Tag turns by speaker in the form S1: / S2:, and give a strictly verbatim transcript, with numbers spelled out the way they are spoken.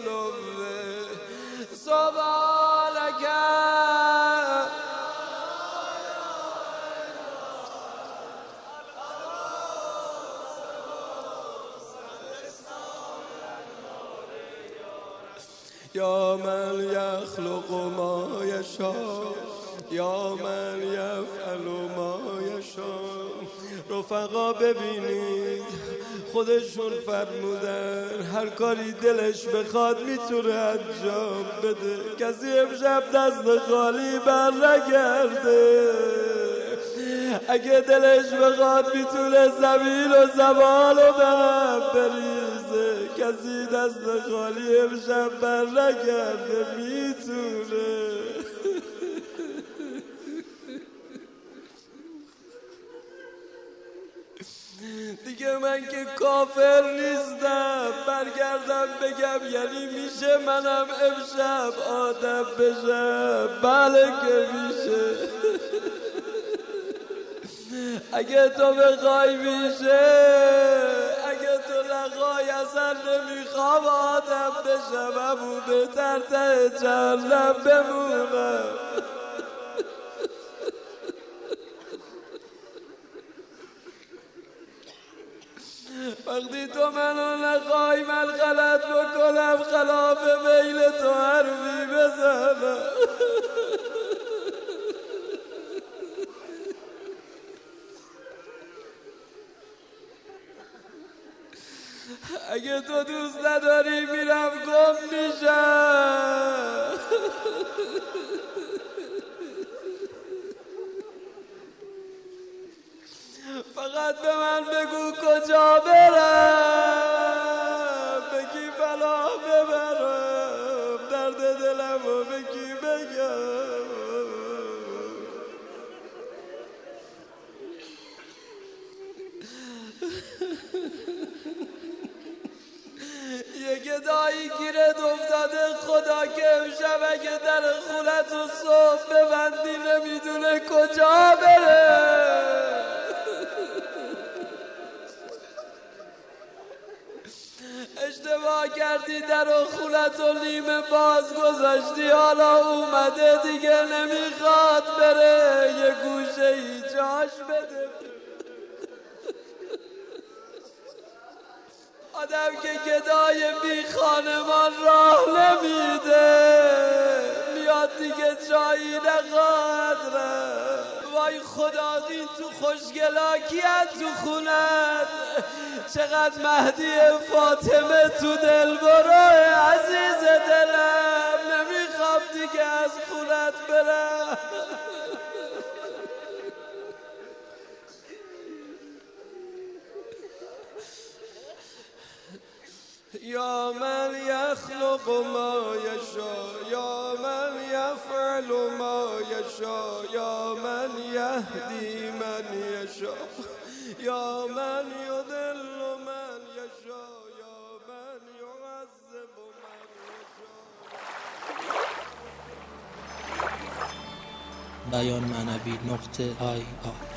S1: العلو سبحانك یا من یخلق ما یشاء یا من یفعل ما یشاء. رفقا ببینید خودشون فرمودن هر کاری دلش بخواد میتونه انجام بده، کسی امشب دست خالی بر نگرده. اگه دلش بخواد میتونه زمین و زمان رو به هم بریزه، کسی دست خالی امشب بر نگرده میتونه. دیگه من که کافر نیستم برگردم بگم یعنی میشه منم امشب آدم بشم؟ بله که میشه. اگه تو بخوای میشه، اگه تو نخوای اصلا نمیخوام آدم بشم، همون بهتر ته جهنم بمونم. وقتی تو منو نخوای من غلط بکنم، خلاف میل تو حرفی بزنم. اگه تو دوست نداری میرم گم میشم. فقط به من بگو کجا برم، بگی بلا ببرم، درد دلم رو بگی بگم. یه گدایی گیرت افتاده خدا که امشب اگه در خونت و صبح ببندی نمیدونه کجا بره. اشتباه کردی در و خونت و نیمه باز گذاشتی، حالا اومده دیگه نمیخواد بره، یه گوشه ای جاش بده. آدم که گدای بی خانمان راه نمیده، میاد دیگه جایی نخواهد رفت. وای خدا این تو خوشگلاکیت تو خونت، چقدر مهدی فاطمه تو دل برای عزیز دلم، نمیخوام دیگه از خونت برم. یا من یخلق ما یشاء یا من یفعل ما یشاء یا من یهدی من یشاء یا من یضل من یشاء یا من یعذب من یشاء.
S2: بیان معنوی نقطه آی آی